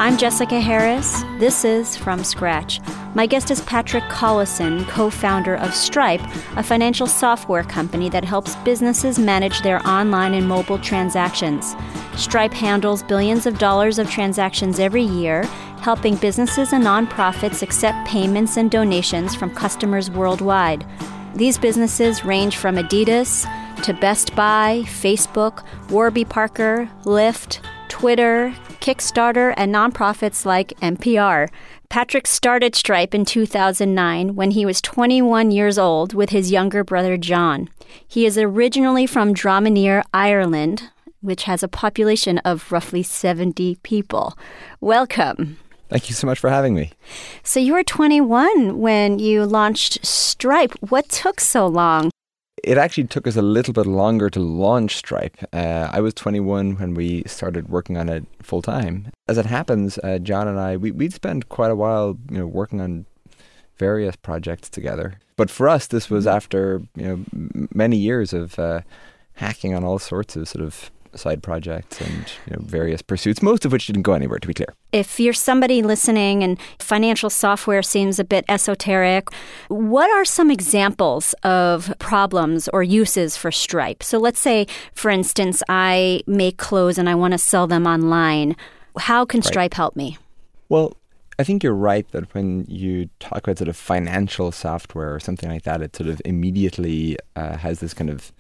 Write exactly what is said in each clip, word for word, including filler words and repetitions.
I'm Jessica Harris. This is From Scratch. My guest is Patrick Collison, co-founder of Stripe, a financial software company that helps businesses manage their online and mobile transactions. Stripe handles billions of dollars of transactions every year, helping businesses and nonprofits accept payments and donations from customers worldwide. These businesses range from Adidas to Best Buy, Facebook, Warby Parker, Lyft, Twitter, Kickstarter, and nonprofits like N P R. Patrick started Stripe in two thousand nine when he was twenty-one years old with his younger brother John. He is originally from Dromineer, Ireland, which has a population of roughly seventy people. Welcome. Thank you so much for having me. So you were twenty-one when you launched Stripe. What took so long? It actually took us a little bit longer to launch Stripe. Uh, I was twenty-one when we started working on it full time. As it happens, uh, John and I, we, we'd spent quite a while, you know, working on various projects together. But for us, this was after, you know, m- many years of uh, hacking on all sorts of sort of side projects and, you know, various pursuits, most of which didn't go anywhere, to be clear. If you're somebody listening and financial software seems a bit esoteric, what are some examples of problems or uses for Stripe? So let's say, for instance, I make clothes and I want to sell them online. How can Stripe right. help me? Well, I think you're right that when you talk about sort of financial software or something like that, it sort of immediately uh, has this kind of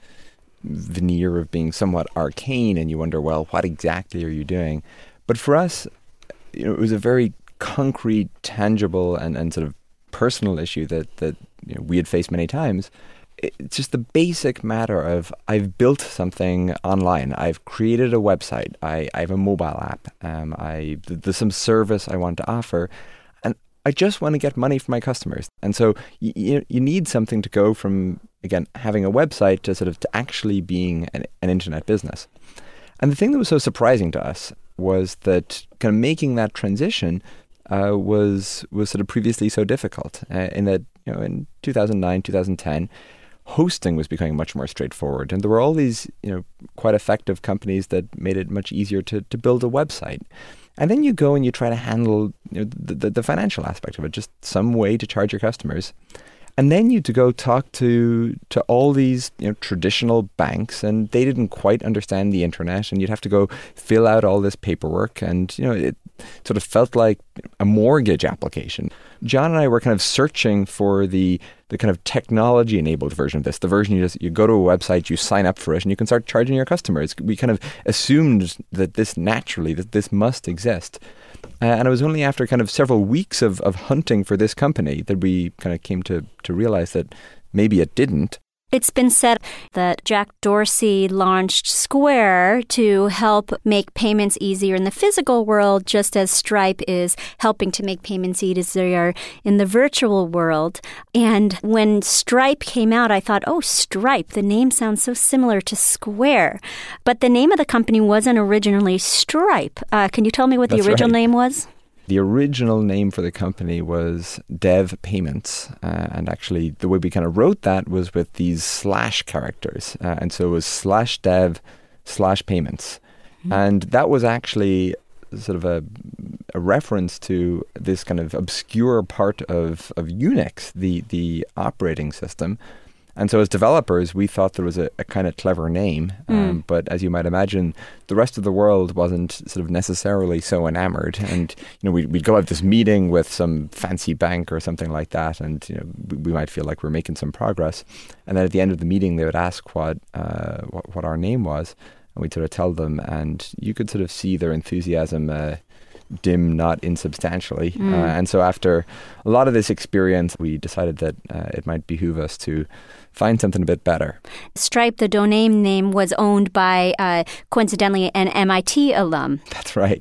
veneer of being somewhat arcane, and you wonder, well, what exactly are you doing? But for us, you know, it was a very concrete, tangible, and, and sort of personal issue that that you know, we had faced many times. It's just the basic matter of I've built something online. I've created a website. I, I have a mobile app. Um, I there's some service I want to offer, and I just want to get money from my customers. And so you you, you need something to go from, again, having a website to sort of to actually being an, an internet business. And the thing that was so surprising to us was that kind of making that transition uh, was was sort of previously so difficult. Uh, in that, you know, in two thousand nine, two thousand ten, hosting was becoming much more straightforward, and there were all these, you know, quite effective companies that made it much easier to to build a website. And then you go and you try to handle, you know, the, the, the financial aspect of it, just some way to charge your customers. And then you to go talk to to all these, you know, traditional banks, and they didn't quite understand the internet, and you'd have to go fill out all this paperwork, and, you know, it sort of felt like a mortgage application. John and I were kind of searching for the the kind of technology-enabled version of this, the version you just you go to a website, you sign up for it, and you can start charging your customers. We kind of assumed that this naturally, that this must exist. Uh, and it was only after kind of several weeks of, of hunting for this company that we kind of came to, to realize that maybe it didn't. It's been said that Jack Dorsey launched Square to help make payments easier in the physical world, just as Stripe is helping to make payments easier in the virtual world. And when Stripe came out, I thought, oh, Stripe, the name sounds so similar to Square. But the name of the company wasn't originally Stripe. Uh, can you tell me what That's the original right. name was? The original name for the company was Dev Payments, uh, and actually the way we kind of wrote that was with these slash characters, uh, and so it was slash dev slash payments, mm-hmm. and that was actually sort of a, a reference to this kind of obscure part of, of Unix, the the operating system. And so as developers, we thought there was a, a kind of clever name. Um, mm. But as you might imagine, the rest of the world wasn't sort of necessarily so enamored. And, you know, we'd, we'd go out this meeting with some fancy bank or something like that. And, you know, we, we might feel like we're making some progress. And then at the end of the meeting, they would ask what, uh, what, what our name was. And we'd sort of tell them. And you could sort of see their enthusiasm uh, dim not insubstantially. Mm. Uh, and so after a lot of this experience, we decided that uh, it might behoove us to find something a bit better. Stripe, the domain name, was owned by, uh, coincidentally, an M I T alum. That's right.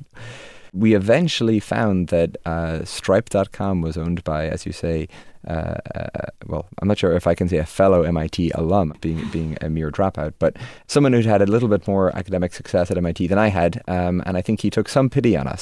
We eventually found that uh, Stripe dot com was owned by, as you say, uh, uh, well, I'm not sure if I can say a fellow M I T alum, being being a mere dropout, but someone who'd had a little bit more academic success at M I T than I had, um, and I think he took some pity on us.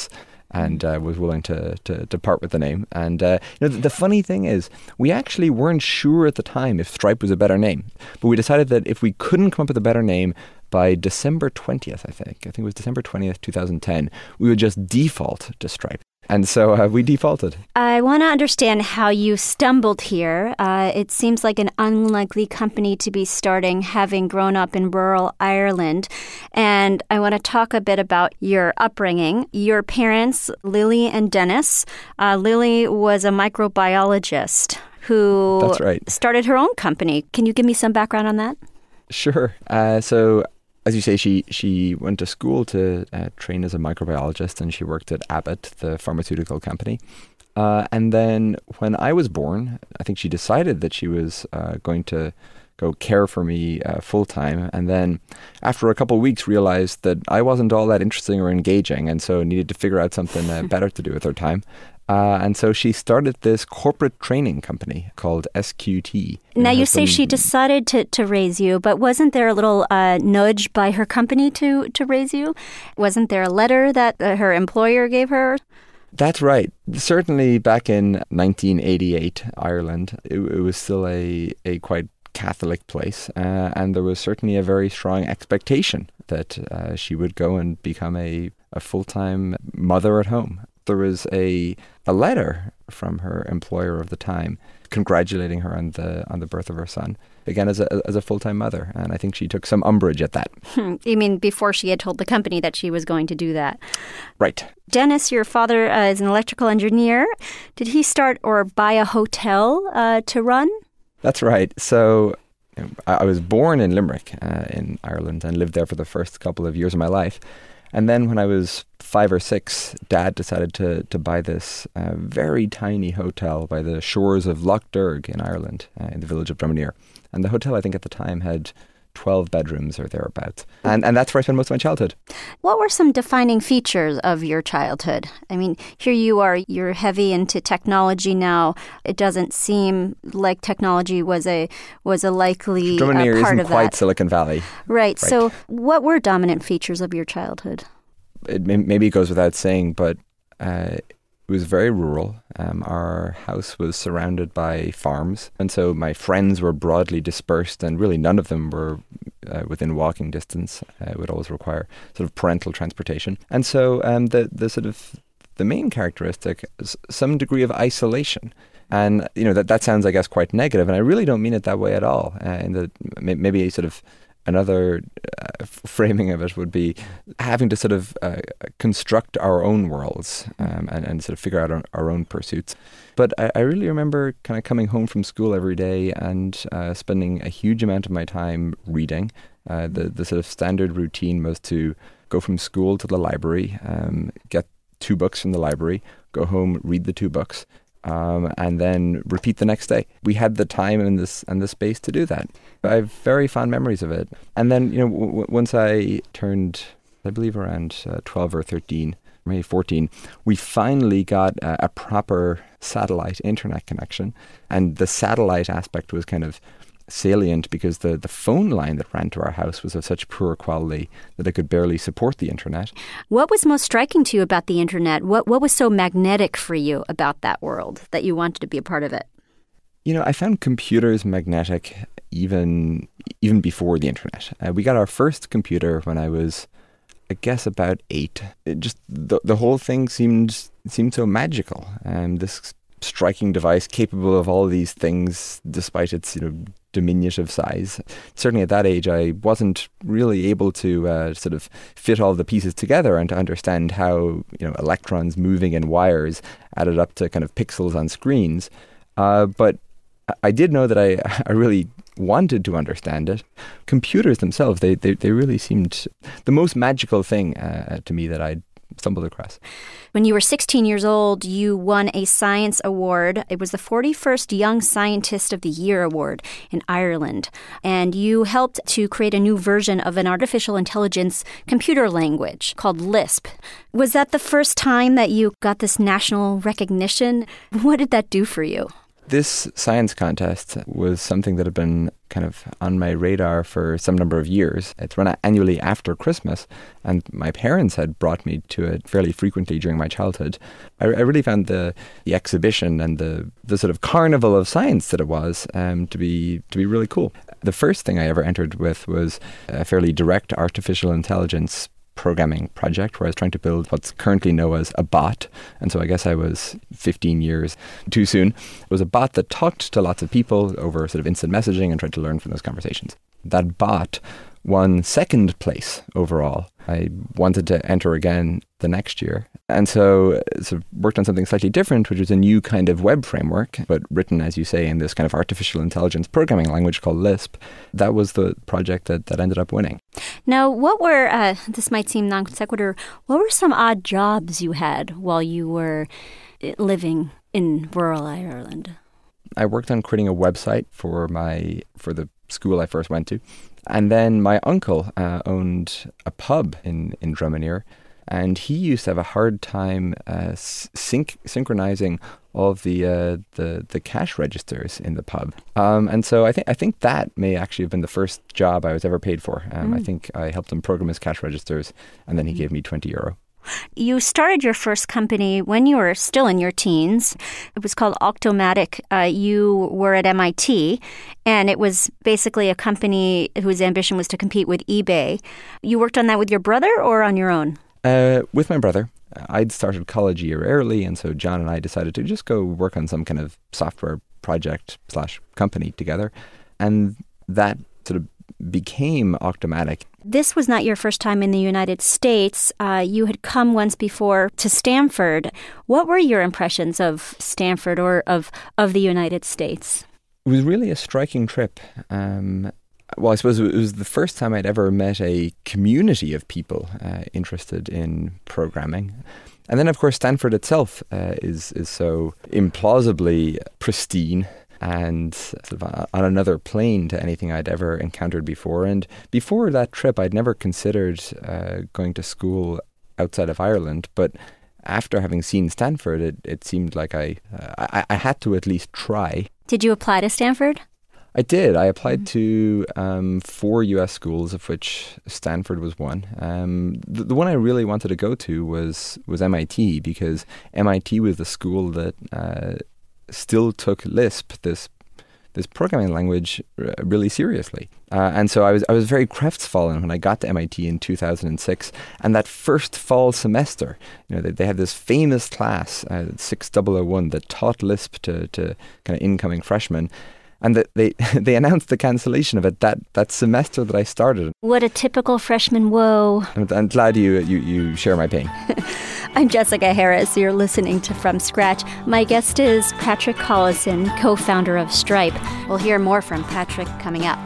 and uh, was willing to, to to part with the name. And uh, you know, the, the funny thing is, we actually weren't sure at the time if Stripe was a better name, but we decided that if we couldn't come up with a better name by December twentieth, I think, I think it was December twentieth, twenty ten, we would just default to Stripe. And so uh, we defaulted. I want to understand how you stumbled here. Uh, it seems like an unlikely company to be starting, having grown up in rural Ireland. And I want to talk a bit about your upbringing. Your parents, Lily and Dennis. Uh, Lily was a microbiologist who That's right. started her own company. Can you give me some background on that? Sure. Uh, so... As you say, she, she went to school to uh, train as a microbiologist, and she worked at Abbott, the pharmaceutical company. Uh, and then when I was born, I think she decided that she was uh, going to go care for me uh, full-time. And then after a couple of weeks realized that I wasn't all that interesting or engaging, and so needed to figure out something uh, better to do with her time. Uh, and so she started this corporate training company called S Q T. Now, you say she decided to, to raise you, but wasn't there a little uh, nudge by her company to, to raise you? Wasn't there a letter that uh, her employer gave her? That's right. Certainly back in nineteen eighty-eight, Ireland, it, it was still a, a quite Catholic place, uh, and there was certainly a very strong expectation that uh, she would go and become a, a full-time mother at home. There was a a letter from her employer of the time congratulating her on the on the birth of her son, again as a as a full-time mother, and I think she took some umbrage at that. You mean before she had told the company that she was going to do that? Right. Dennis, your father uh, is an electrical engineer. Did he start or buy a hotel uh, to run? That's right. So you know, I, I was born in Limerick uh, in Ireland and lived there for the first couple of years of my life. And then when I was five or six, Dad decided to to buy this uh, very tiny hotel by the shores of Lough Derg in Ireland, uh, in the village of Drumineer. And the hotel, I think at the time, had twelve bedrooms or thereabouts. And and that's where I spent most of my childhood. What were some defining features of your childhood? I mean, here you are, you're heavy into technology now. It doesn't seem like technology was a was a likely uh, part Drumineer of that. isn't quite Silicon Valley. Right. right. So what were dominant features of your childhood? It may, maybe it goes without saying, but uh, it was very rural. Um, our house was surrounded by farms, and so my friends were broadly dispersed, and really none of them were uh, within walking distance. Uh, it would always require sort of parental transportation, and so um, the the sort of the main characteristic is some degree of isolation. And you know that that sounds, I guess, quite negative, and I really don't mean it that way at all. Uh, in the maybe sort of another uh, framing of it would be having to sort of uh, construct our own worlds um, and, and sort of figure out our, our own pursuits. But I, I really remember kind of coming home from school every day and uh, spending a huge amount of my time reading. Uh, the, the sort of standard routine was to go from school to the library, um, get two books from the library, go home, read the two books, Um, and then repeat the next day. We had the time and this and the space to do that. I have very fond memories of it. And then, you know, w- w- once I turned, I believe around uh, twelve or thirteen, maybe fourteen, we finally got a, a proper satellite internet connection. And the satellite aspect was kind of salient because the, the phone line that ran to our house was of such poor quality that it could barely support the internet. What was most striking to you about the internet? What what was so magnetic for you about that world that you wanted to be a part of it? You know, I found computers magnetic even even before the internet. Uh, we got our first computer when I was, I guess, about eight. It just the the whole thing seemed seemed so magical. Um, this striking device capable of all these things, despite its you know diminutive size. Certainly at that age, I wasn't really able to uh, sort of fit all the pieces together and to understand how you know electrons moving in wires added up to kind of pixels on screens. Uh, but I did know that I, I really wanted to understand it. Computers themselves, they they, they really seemed the most magical thing uh, to me that I'd stumbled across. When you were sixteen years old, you won a science award. It was the forty-first Young Scientist of the Year award in Ireland. And you helped to create a new version of an artificial intelligence computer language called Lisp. Was that the first time that you got this national recognition? What did that do for you? This science contest was something that had been kind of on my radar for some number of years. It's run annually after Christmas, and my parents had brought me to it fairly frequently during my childhood. I, I really found the, the exhibition and the, the sort of carnival of science that it was um, to be to be really cool. The first thing I ever entered with was a fairly direct artificial intelligence programming project where I was trying to build what's currently known as a bot. And so I guess I was fifteen years too soon. It was a bot that talked to lots of people over sort of instant messaging and tried to learn from those conversations. That bot won second place overall. I wanted to enter again the next year. And so, sort of worked on something slightly different, which was a new kind of web framework, but written, as you say, in this kind of artificial intelligence programming language called Lisp. That was the project that, that ended up winning. Now, what were, uh, this might seem non sequitur, what were some odd jobs you had while you were living in rural Ireland? I worked on creating a website for my for the school I first went to. And then my uncle uh, owned a pub in, in Drumineer, and he used to have a hard time uh, synch- synchronizing all of the, uh, the the cash registers in the pub. Um, and so I think I think that may actually have been the first job I was ever paid for. Um, mm. I think I helped him program his cash registers, and then he mm. gave me twenty euro. You started your first company when you were still in your teens. It was called Octomatic. Uh, you were at M I T, and it was basically a company whose ambition was to compete with eBay. You worked on that with your brother or on your own? Uh, with my brother. I'd started college a year early, and so John and I decided to just go work on some kind of software project slash company together. And that sort of became Octomatic. This was not your first time in the United States. Uh, you had come once before to Stanford. What were your impressions of Stanford or of, of the United States? It was really a striking trip. Um, well, I suppose it was the first time I'd ever met a community of people uh, interested in programming. And then, of course, Stanford itself uh, is is so implausibly pristine and sort of on another plane to anything I'd ever encountered before. And before that trip, I'd never considered uh, going to school outside of Ireland. But after having seen Stanford, it, it seemed like I, uh, I I had to at least try. Did you apply to Stanford? I did. I applied to um, four U S schools, of which Stanford was one. Um, the, the one I really wanted to go to was, was M I T, because M I T was the school that Uh, still took Lisp, this this programming language, r- really seriously. Uh, and so I was I was very crestfallen when I got to M I T in two thousand six. And that first fall semester, you know, they, they had this famous class, uh, six thousand one, that taught Lisp to, to kind of incoming freshmen. And that they they announced the cancellation of it that, that semester that I started. What a typical freshman woe. I'm, I'm glad you, you, you share my pain. I'm Jessica Harris. You're listening to From Scratch. My guest is Patrick Collison, co-founder of Stripe. We'll hear more from Patrick coming up.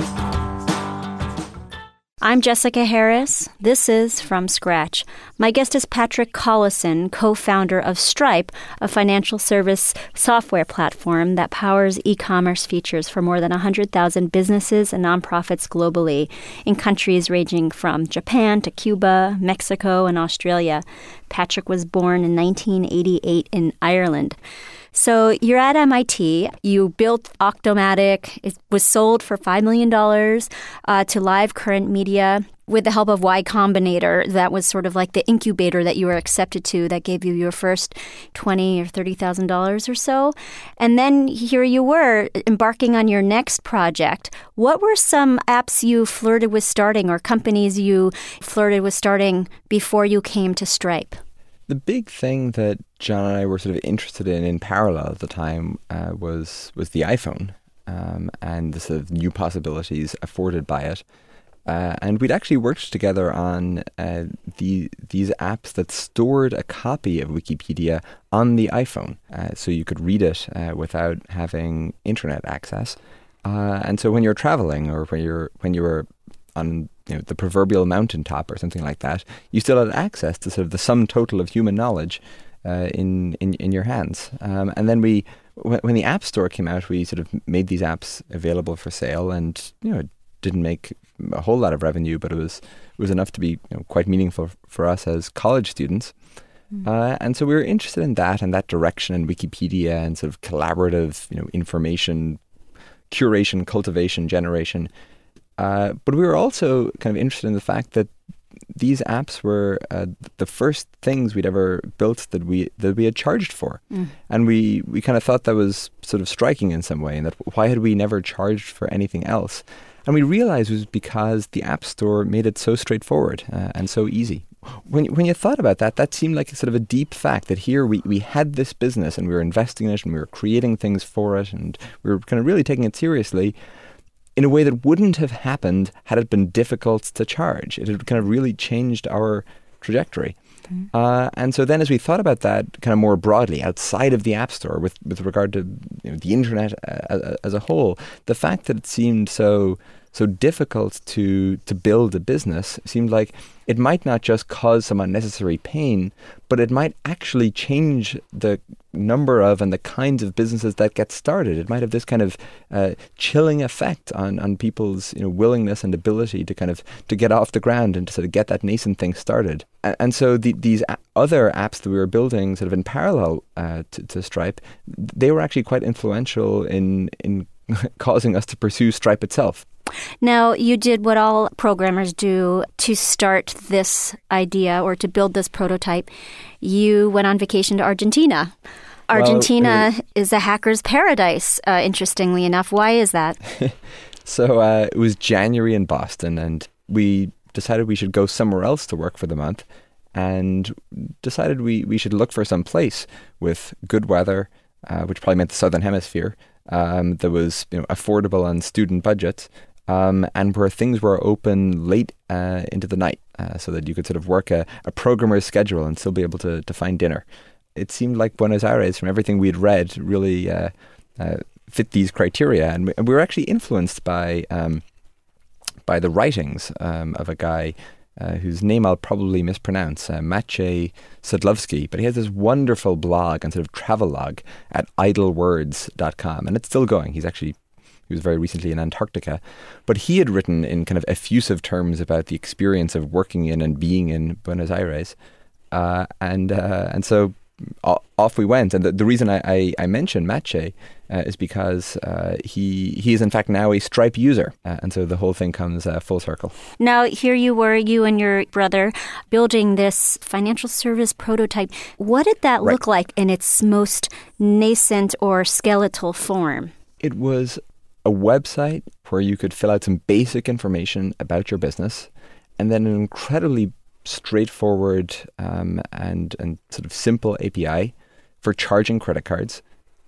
I'm Jessica Harris. This is From Scratch. My guest is Patrick Collison, co-founder of Stripe, a financial service software platform that powers e-commerce features for more than one hundred thousand businesses and nonprofits globally in countries ranging from Japan to Cuba, Mexico, and Australia. Patrick was born in nineteen eighty-eight in Ireland. So you're at M I T. You built Octomatic. It was sold for five million dollars uh, to Live Current Media with the help of Y Combinator. That was sort of like the incubator that you were accepted to that gave you your first twenty thousand dollars or thirty thousand dollars or so. And then here you were embarking on your next project. What were some apps you flirted with starting or companies you flirted with starting before you came to Stripe? The big thing that John and I were sort of interested in in parallel at the time uh, was was the iPhone um, and the sort of new possibilities afforded by it. Uh, and we'd actually worked together on uh, the these apps that stored a copy of Wikipedia on the iPhone, uh, so you could read it uh, without having internet access. Uh, and so when you're traveling or when you're when you were on you know, the proverbial mountaintop or something like that, you still had access to sort of the sum total of human knowledge uh, in, in in your hands. Um, and then we, when, when the App Store came out, we sort of made these apps available for sale, and you know, it didn't make a whole lot of revenue, but it was it was enough to be you know, quite meaningful for us as college students. Mm. Uh, and so we were interested in that and that direction in Wikipedia and sort of collaborative, you know, information curation, cultivation, generation. Uh, but we were also kind of interested in the fact that these apps were uh, the first things we'd ever built that we that we had charged for. Mm. And we, we kind of thought that was sort of striking in some way, and that why had we never charged for anything else? And we realized it was because the App Store made it so straightforward uh, and so easy. When when you thought about that, that seemed like a sort of a deep fact that here we, we had this business and we were investing in it and we were creating things for it and we were kind of really taking it seriously in a way that wouldn't have happened had it been difficult to charge. It had kind of really changed our trajectory. Mm-hmm. Uh, and so then as we thought about that kind of more broadly outside of the App Store with, with regard to you know, the internet uh, as a whole, the fact that it seemed so so difficult to to build a business seemed like it might not just cause some unnecessary pain, but it might actually change the number of and the kinds of businesses that get started. It might have this kind of uh, chilling effect on, on people's you know willingness and ability to kind of to get off the ground and to sort of get that nascent thing started. And, and so the, these a- other apps that we were building sort of in parallel uh, to, to Stripe, they were actually quite influential in in causing us to pursue Stripe itself. Now, you did what all programmers do to start this idea or to build this prototype. You went on vacation to Argentina. Argentina well, is a hacker's paradise, uh, interestingly enough. Why is that? so uh, it was January in Boston, and we decided we should go somewhere else to work for the month, and decided we, we should look for some place with good weather, uh, which probably meant the Southern Hemisphere, um, that was you know, affordable on student budgets, Um, and where things were open late uh, into the night uh, so that you could sort of work a, a programmer's schedule and still be able to, to find dinner. It seemed like Buenos Aires, from everything we'd read, really uh, uh, fit these criteria. And we, and we were actually influenced by um, by the writings um, of a guy uh, whose name I'll probably mispronounce, uh, Maciej Sadlowski. But he has this wonderful blog and sort of travelogue at idle words dot com. And it's still going. He's actually He was very recently in Antarctica, but he had written in kind of effusive terms about the experience of working in and being in Buenos Aires, uh, and uh, and so off we went. And the, the reason I, I, I mention Maciej uh, is because uh, he he is in fact now a Stripe user, uh, and so the whole thing comes uh, full circle. Now here you were, you and your brother, building this financial service prototype. What did that right. look like in its most nascent or skeletal form? It was a website where you could fill out some basic information about your business, and then an incredibly straightforward um, and and sort of simple A P I for charging credit cards,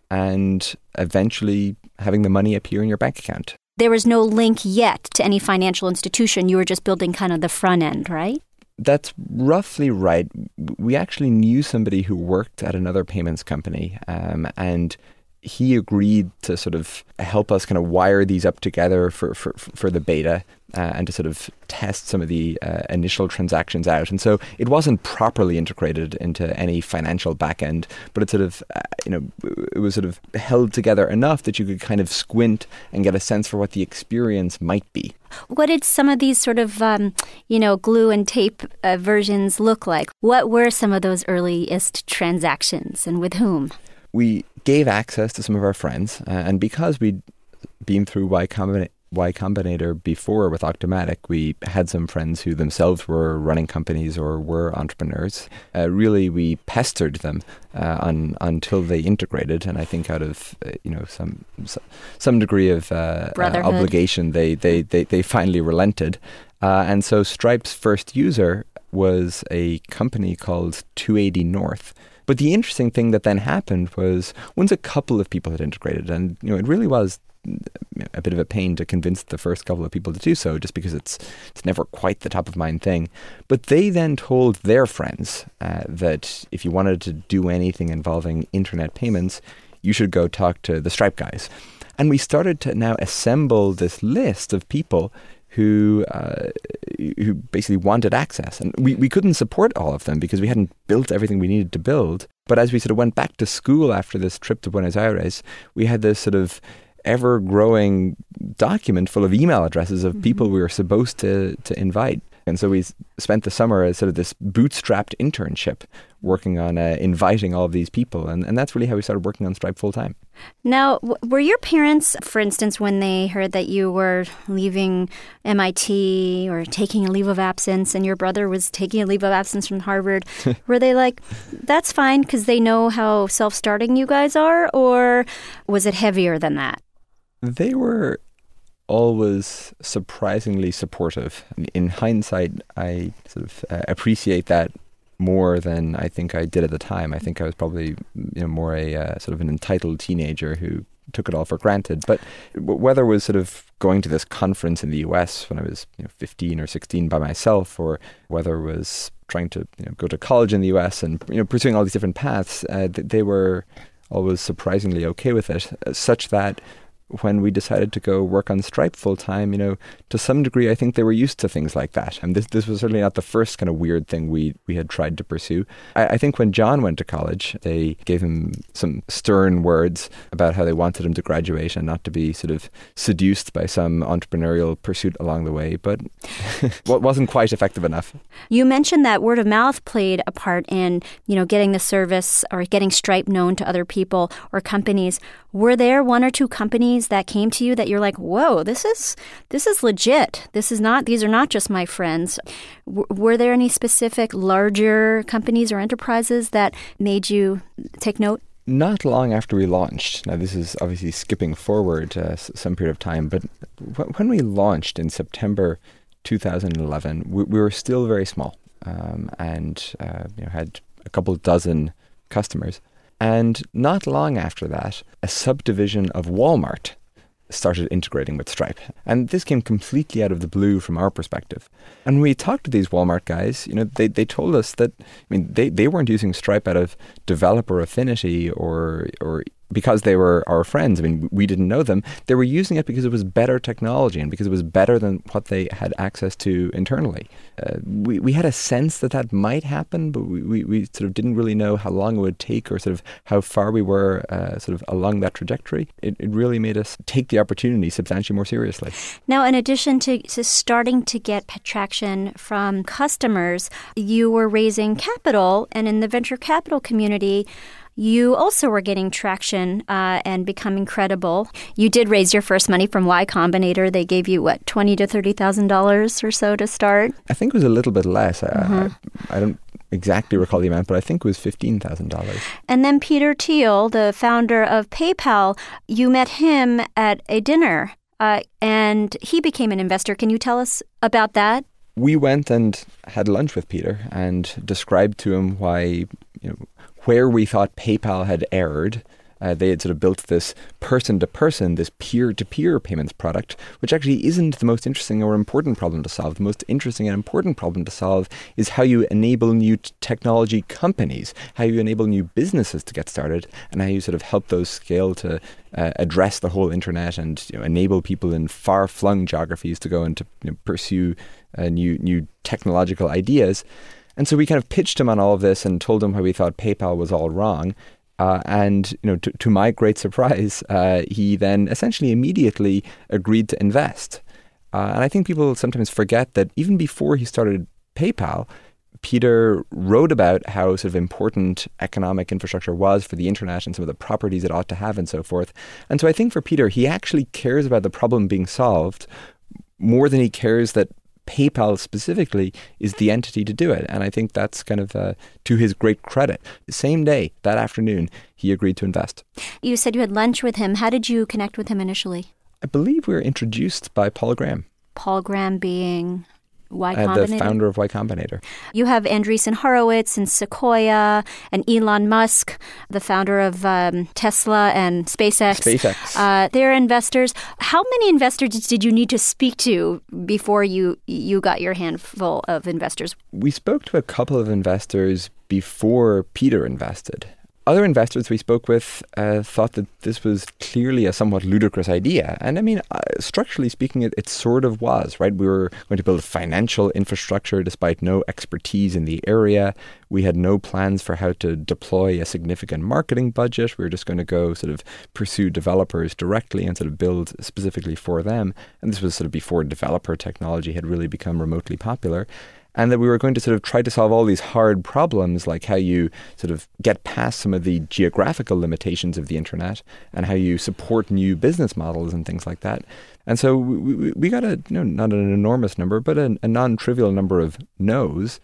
and eventually having the money appear in your bank account. There was no link yet to any financial institution. You were just building kind of the front end, right? That's roughly right. We actually knew somebody who worked at another payments company, um, and he agreed to sort of help us kind of wire these up together for, for, for the beta uh, and to sort of test some of the uh, initial transactions out. And so it wasn't properly integrated into any financial backend, but it sort of, uh, you know, it was sort of held together enough that you could kind of squint and get a sense for what the experience might be. What did some of these sort of, um, you know, glue and tape uh, versions look like? What were some of those earliest transactions, and with whom? We gave access to some of our friends, uh, and because we'd been through Y, Combina- Y Combinator before with Octomatic, we had some friends who themselves were running companies or were entrepreneurs. Uh, really, we pestered them uh, on, until they integrated, and I think out of uh, you know some some degree of uh, uh, obligation, they, they, they, they finally relented. Uh, and so Stripe's first user was a company called two eighty North. But the interesting thing that then happened was once a couple of people had integrated, and you know it really was a bit of a pain to convince the first couple of people to do so, just because it's it's never quite the top of mind thing. But they then told their friends uh, that if you wanted to do anything involving internet payments, you should go talk to the Stripe guys. And we started to now assemble this list of people who uh, who basically wanted access. And we, we couldn't support all of them because we hadn't built everything we needed to build. But as we sort of went back to school after this trip to Buenos Aires, we had this sort of ever-growing document full of email addresses of mm-hmm. people we were supposed to, to invite. And so we s- spent the summer as sort of this bootstrapped internship working on uh, inviting all of these people. And, and that's really how we started working on Stripe full time. Now, w- were your parents, for instance, when they heard that you were leaving M I T or taking a leave of absence and your brother was taking a leave of absence from Harvard, were they like, that's fine because they know how self-starting you guys are? Or was it heavier than that? They were always surprisingly supportive. In hindsight, I sort of uh, appreciate that more than I think I did at the time. I think I was probably, you know, more a uh, sort of an entitled teenager who took it all for granted. But w- whether it was sort of going to this conference in the U S when I was, you know, fifteen or sixteen by myself, or whether it was trying to, you know, go to college in the U S and, you know, pursuing all these different paths, uh, th- they were always surprisingly okay with it, uh, such that when we decided to go work on Stripe full time, you know, to some degree, I think they were used to things like that. And this this was certainly not the first kind of weird thing we we had tried to pursue. I, I think when John went to college, they gave him some stern words about how they wanted him to graduate and not to be sort of seduced by some entrepreneurial pursuit along the way. But what wasn't quite effective enough. You mentioned that word of mouth played a part in, you know, getting the service or getting Stripe known to other people or companies. Were there one or two companies that came to you that you're like, whoa, this is this is legit. This is not, these are not just my friends. W- were there any specific larger companies or enterprises that made you take note? Not long after we launched, now this is obviously skipping forward uh, s- some period of time, but w- when we launched in September two thousand eleven, we, we were still very small um, and uh, you know, had a couple dozen customers. And not long after that, a subdivision of Walmart started integrating with Stripe. And this came completely out of the blue from our perspective. And when we talked to these Walmart guys, you know, they, they told us that, I mean, they, they weren't using Stripe out of developer affinity or or because they were our friends. I mean, we didn't know them. They were using it because it was better technology and because it was better than what they had access to internally. Uh, we, we had a sense that that might happen, but we, we, we sort of didn't really know how long it would take or sort of how far we were uh, sort of along that trajectory. It, it really made us take the opportunity substantially more seriously. Now, in addition to, to starting to get traction from customers, you were raising capital, and in the venture capital community, you also were getting traction uh, and becoming credible. You did raise your first money from Y Combinator. They gave you, what, twenty thousand to thirty thousand dollars or so to start? I think it was a little bit less. Mm-hmm. I, I don't exactly recall the amount, but I think it was fifteen thousand dollars. And then Peter Thiel, the founder of PayPal, you met him at a dinner, uh, and he became an investor. Can you tell us about that? We went and had lunch with Peter and described to him why, you know, where we thought PayPal had erred. Uh, they had sort of built this person-to-person, this peer-to-peer payments product, which actually isn't the most interesting or important problem to solve. The most interesting and important problem to solve is how you enable new t- technology companies, how you enable new businesses to get started, and how you sort of help those scale to uh, address the whole internet and, you know, enable people in far-flung geographies to go and to, you know, pursue uh, new new technological ideas. And so we kind of pitched him on all of this and told him how we thought PayPal was all wrong. Uh, and, you know, to, to my great surprise, uh, he then essentially immediately agreed to invest. Uh, and I think people sometimes forget that even before he started PayPal, Peter wrote about how sort of important economic infrastructure was for the internet and some of the properties it ought to have and so forth. And so I think for Peter, he actually cares about the problem being solved more than he cares that PayPal specifically is the entity to do it. And I think that's kind of uh, to his great credit. The same day, that afternoon, he agreed to invest. You said you had lunch with him. How did you connect with him initially? I believe we were introduced by Paul Graham. Paul Graham being Y Uh, Combinator? the founder of Y Combinator. You have Andreessen Horowitz and Sequoia and Elon Musk, the founder of um, Tesla and SpaceX. SpaceX. Uh, they're investors. How many investors did you need to speak to before you you got your handful of investors? We spoke to a couple of investors before Peter invested. other investors we spoke with uh, thought that this was clearly a somewhat ludicrous idea. And I mean, uh, structurally speaking, it, it sort of was, right? We were going to build financial infrastructure despite no expertise in the area. We had no plans for how to deploy a significant marketing budget. We were just going to go sort of pursue developers directly and sort of build specifically for them. And this was sort of before developer technology had really become remotely popular. And that we were going to sort of try to solve all these hard problems, like how you sort of get past some of the geographical limitations of the internet and how you support new business models and things like that. And so we, we, we got a, you know, not an enormous number, but a, a non-trivial number of no's.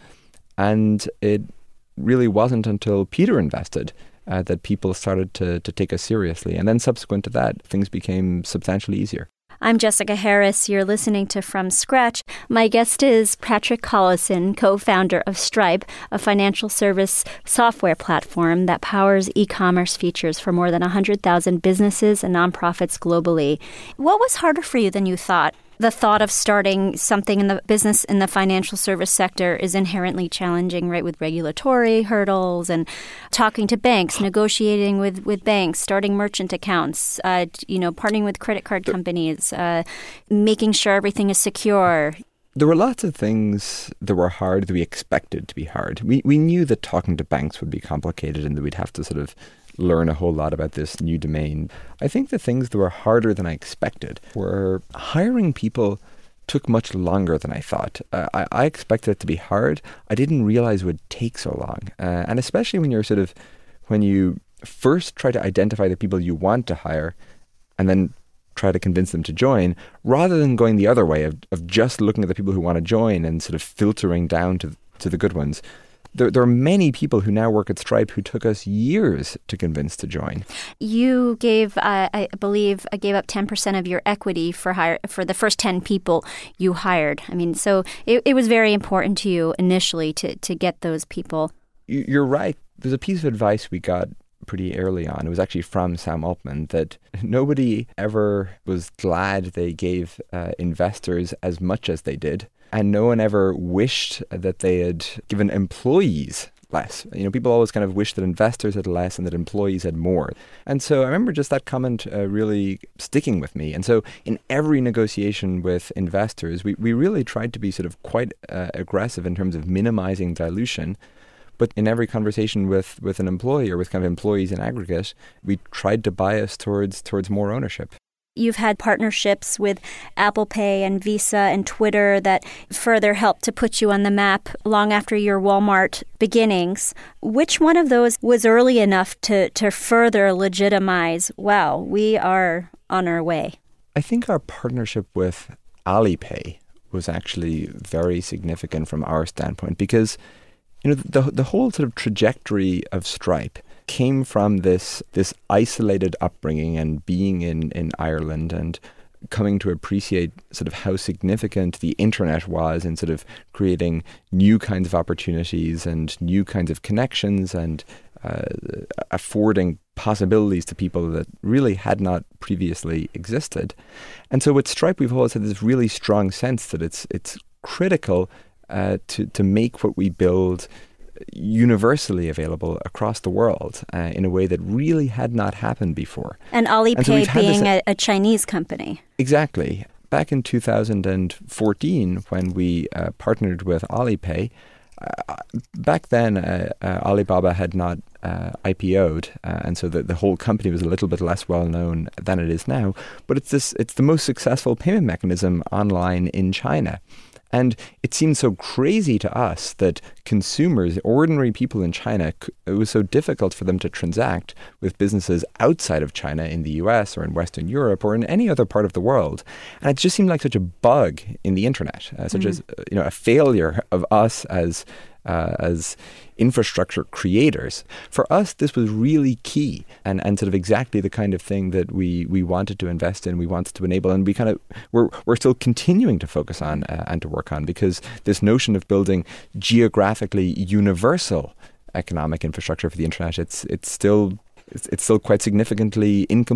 And it really wasn't until Peter invested uh, that people started to, to take us seriously. And then subsequent to that, things became substantially easier. I'm Jessica Harris. You're listening to From Scratch. My guest is Patrick Collison, co-founder of Stripe, a financial service software platform that powers e-commerce features for more than one hundred thousand businesses and nonprofits globally. What was harder for you than you thought? The thought of starting something in the business in the financial service sector is inherently challenging, right, with regulatory hurdles and talking to banks, negotiating with, with banks, starting merchant accounts, uh, you know, partnering with credit card companies, uh, making sure everything is secure. There were lots of things that were hard that we expected to be hard. We we knew that talking to banks would be complicated and that we'd have to sort of learn a whole lot about this new domain. I think the things that were harder than I expected were hiring people took much longer than I thought. Uh, I, I expected it to be hard. I didn't realize it would take so long. Uh, and especially when you're sort of, when you first try to identify the people you want to hire and then try to convince them to join, rather than going the other way of, of just looking at the people who want to join and sort of filtering down to, to the good ones. There, there are many people who now work at Stripe who took us years to convince to join. You gave, uh, I believe, uh, gave up ten percent of your equity for hire, for the first ten people you hired. I mean, so it, it was very important to you initially to, to get those people. You're right. There's a piece of advice we got pretty early on. It was actually from Sam Altman that nobody ever was glad they gave uh, investors as much as they did. And no one ever wished that they had given employees less. You know, people always kind of wish that investors had less and that employees had more. And so I remember just that comment uh, really sticking with me. And so in every negotiation with investors, we, we really tried to be sort of quite uh, aggressive in terms of minimizing dilution. But in every conversation with, with an employee or with kind of employees in aggregate, we tried to bias towards towards more ownership. You've had partnerships with Apple Pay and Visa and Twitter that further helped to put you on the map long after your Walmart beginnings. Which one of those was early enough to, to further legitimize, wow, we are on our way? I think our partnership with Alipay was actually very significant from our standpoint because, you know, the the whole sort of trajectory of Stripe came from this this isolated upbringing and being in, in Ireland and coming to appreciate sort of how significant the internet was in sort of creating new kinds of opportunities and new kinds of connections and uh, affording possibilities to people that really had not previously existed. And so with Stripe, we've always had this really strong sense that it's it's critical uh, to, to make what we build universally available across the world uh, in a way that really had not happened before. And Alipay and so being a, a Chinese company. Exactly. Back in two thousand fourteen, when we uh, partnered with Alipay, uh, back then uh, uh, Alibaba had not uh, I P O'd, uh, and so the, the whole company was a little bit less well known than it is now. But it's this it's the most successful payment mechanism online in China. And it seemed so crazy to us that consumers, ordinary people in China, it was so difficult for them to transact with businesses outside of China in the U S or in Western Europe or in any other part of the world. And it just seemed like such a bug in the internet, uh, such mm. as you know a failure of us as uh, as infrastructure creators. For us, this was really key and, and sort of exactly the kind of thing that we, we wanted to invest in, we wanted to enable, and we kind of, we're, we're still continuing to focus on uh, and to work on, because this notion of building geographically universal economic infrastructure for the internet, it's it's still it's, it's still quite significantly incomplete.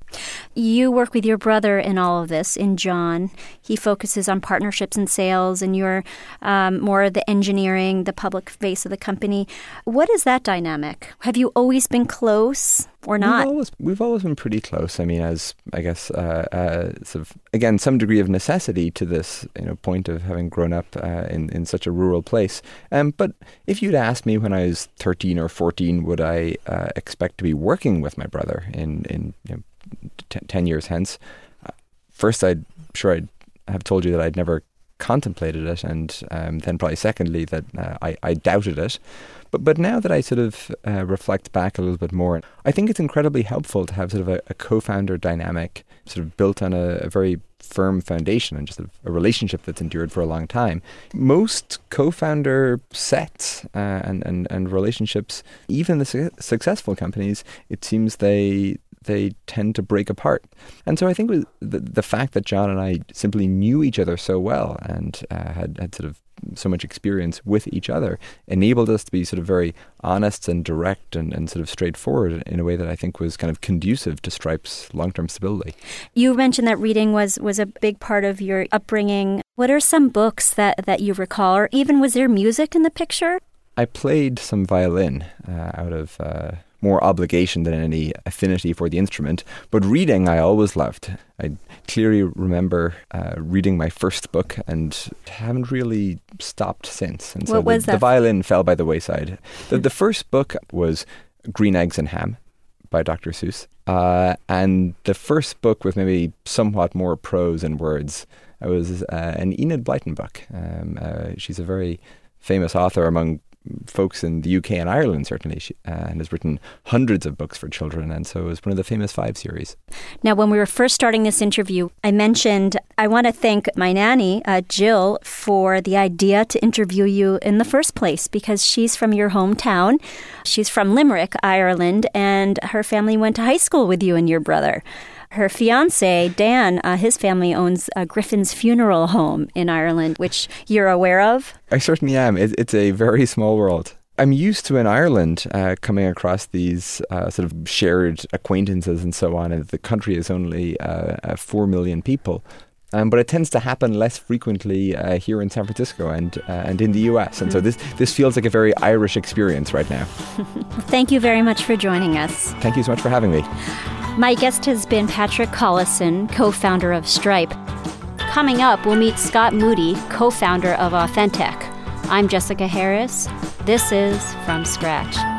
You work with your brother in all of this, in John. He focuses on partnerships and sales, and you're um, more the engineering, the public face of the company. What is that dynamic? Have you always been close or not? We've always, we've always been pretty close. I mean, as I guess, uh, uh, sort of, again, some degree of necessity to this, you know, point of having grown up uh, in, in such a rural place. Um, but if you'd asked me when I was thirteen or fourteen, would I uh, expect to be working with my brother in, in you know, T- ten years hence, uh, first I'd sure I'd have told you that I'd never contemplated it, and um, then probably secondly that uh, I, I doubted it. But but now that I sort of uh, reflect back a little bit more, I think it's incredibly helpful to have sort of a, a co-founder dynamic sort of built on a, a very firm foundation and just a, a relationship that's endured for a long time. Most co-founder sets uh, and, and, and relationships, even the su- successful companies, it seems they they tend to break apart. And so I think with the, the fact that John and I simply knew each other so well and uh, had, had sort of so much experience with each other enabled us to be sort of very honest and direct and, and sort of straightforward in a way that I think was kind of conducive to Stripe's long-term stability. You mentioned that reading was, was a big part of your upbringing. What are some books that, that you recall, or even was there music in the picture? I played some violin uh, out of uh, more obligation than any affinity for the instrument, but reading I always loved. I clearly remember uh, reading my first book and haven't really stopped since. And so what was the, that? the violin fell by the wayside. The, the first book was Green Eggs and Ham by Doctor Seuss. Uh, and the first book with maybe somewhat more prose and words uh, was uh, an Enid Blyton book. Um, uh, she's a very famous author among folks in the U K and Ireland, certainly, she, uh, and has written hundreds of books for children, and so it was one of the famous Five series. Now, when we were first starting this interview, I mentioned I want to thank my nanny, uh, Jill, for the idea to interview you in the first place, because she's from your hometown. She's from Limerick, Ireland, and her family went to high school with you and your brother. Her fiancé, Dan, uh, his family owns uh, Griffin's Funeral Home in Ireland, which you're aware of? I certainly am. It, it's a very small world. I'm used to in Ireland uh, coming across these uh, sort of shared acquaintances and so on, and the country is only uh, uh, four million people. Um, but it tends to happen less frequently uh, here in San Francisco and uh, and in the U S. And so this, this feels like a very Irish experience right now. Thank you very much for joining us. Thank you so much for having me. My guest has been Patrick Collison, co-founder of Stripe. Coming up, we'll meet Scott Moody, co-founder of Authentic. I'm Jessica Harris. This is From Scratch.